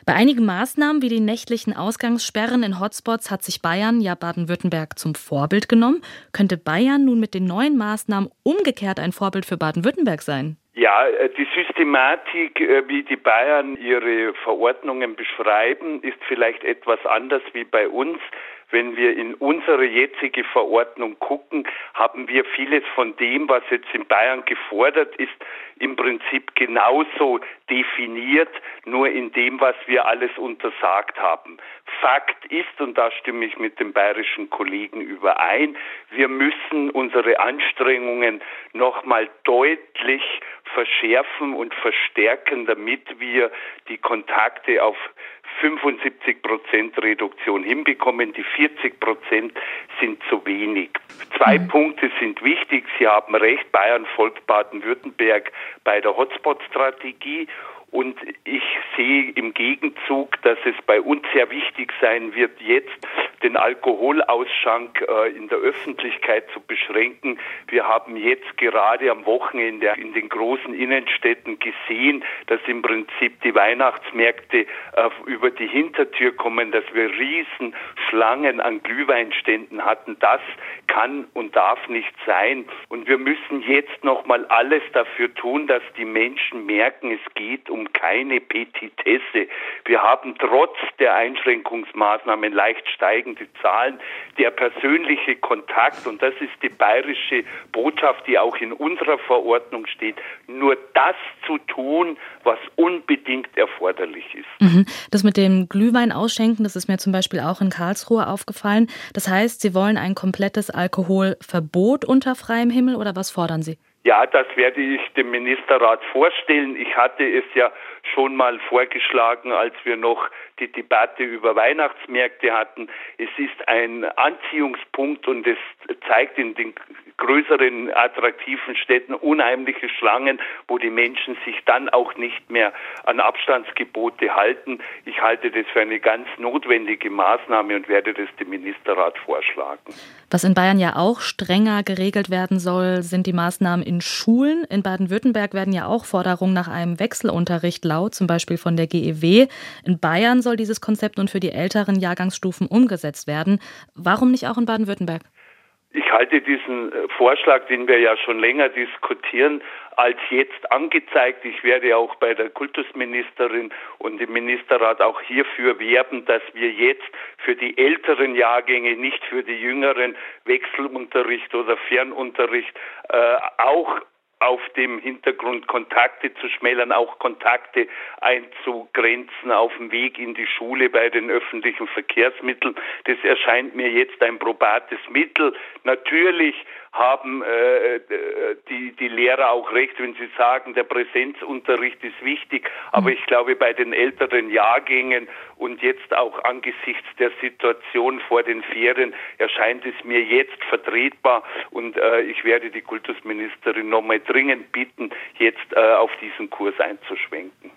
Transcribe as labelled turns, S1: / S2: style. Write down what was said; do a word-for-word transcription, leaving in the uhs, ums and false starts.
S1: Bei einigen Maßnahmen wie den nächtlichen Ausgangssperren in Hotspots hat sich Bayern, ja Baden-Württemberg, zum Vorbild genommen. Könnte Bayern nun mit den neuen Maßnahmen umgekehrt ein Vorbild für Baden-Württemberg sein?
S2: Ja, die Systematik, wie die Bayern ihre Verordnungen beschreiben, ist vielleicht etwas anders wie bei uns. Wenn wir in unsere jetzige Verordnung gucken, haben wir vieles von dem, was jetzt in Bayern gefordert ist, im Prinzip genauso definiert, nur in dem, was wir alles untersagt haben. Fakt ist, und da stimme ich mit den bayerischen Kollegen überein, wir müssen unsere Anstrengungen nochmal deutlich verschärfen und verstärken, damit wir die Kontakte auf fünfundsiebzig Prozent Reduktion hinbekommen. Die vierzig Prozent sind zu wenig. Zwei mhm. Punkte sind wichtig. Sie haben recht, Bayern folgt Baden-Württemberg bei der Hotspot-Strategie. Und ich sehe im Gegenzug, dass es bei uns sehr wichtig sein wird, jetzt den Alkoholausschank äh, in der Öffentlichkeit zu beschränken. Wir haben jetzt gerade am Wochenende in den großen Innenstädten gesehen, dass im Prinzip die Weihnachtsmärkte äh, über die Hintertür kommen, dass wir riesen Schlangen an Glühweinständen hatten. Das kann und darf nicht sein. Und wir müssen jetzt nochmal alles dafür tun, dass die Menschen merken, es geht um keine Petitesse. Wir haben trotz der Einschränkungsmaßnahmen leicht steigende Zahlen. Der persönliche Kontakt, und das ist die bayerische Botschaft, die auch in unserer Verordnung steht, nur das zu tun, was unbedingt erforderlich ist.
S1: Mhm. Das mit dem Glühwein ausschenken, das ist mir zum Beispiel auch in Karlsruhe aufgefallen. Das heißt, Sie wollen ein komplettes Alkoholverbot unter freiem Himmel oder was fordern Sie?
S2: Ja, das werde ich dem Ministerrat vorstellen. Ich hatte es ja schon mal vorgeschlagen, als wir noch die Debatte über Weihnachtsmärkte hatten. Es ist ein Anziehungspunkt und es zeigt in den größeren, attraktiven Städten unheimliche Schlangen, wo die Menschen sich dann auch nicht mehr an Abstandsgebote halten. Ich halte das für eine ganz notwendige Maßnahme und werde das dem Ministerrat vorschlagen.
S1: Was in Bayern ja auch strenger geregelt werden soll, sind die Maßnahmen in Schulen. In Baden-Württemberg werden ja auch Forderungen nach einem Wechselunterricht laut, zum Beispiel von der G E W. In Bayern soll dieses Konzept nun für die älteren Jahrgangsstufen umgesetzt werden. Warum nicht auch in Baden-Württemberg?
S2: Ich halte diesen Vorschlag, den wir ja schon länger diskutieren, als jetzt angezeigt. Ich werde auch bei der Kultusministerin und dem Ministerrat auch hierfür werben, dass wir jetzt für die älteren Jahrgänge, nicht für die jüngeren, Wechselunterricht oder Fernunterricht äh, auch auf dem Hintergrund Kontakte zu schmälern, auch Kontakte einzugrenzen auf dem Weg in die Schule bei den öffentlichen Verkehrsmitteln. Das erscheint mir jetzt ein probates Mittel. Natürlich haben äh, die, die Lehrer auch recht, wenn sie sagen, der Präsenzunterricht ist wichtig. Aber ich glaube, bei den älteren Jahrgängen und jetzt auch angesichts der Situation vor den Ferien erscheint es mir jetzt vertretbar. Und äh, ich werde die Kultusministerin nochmal dringend bitten, jetzt äh, auf diesen Kurs einzuschwenken.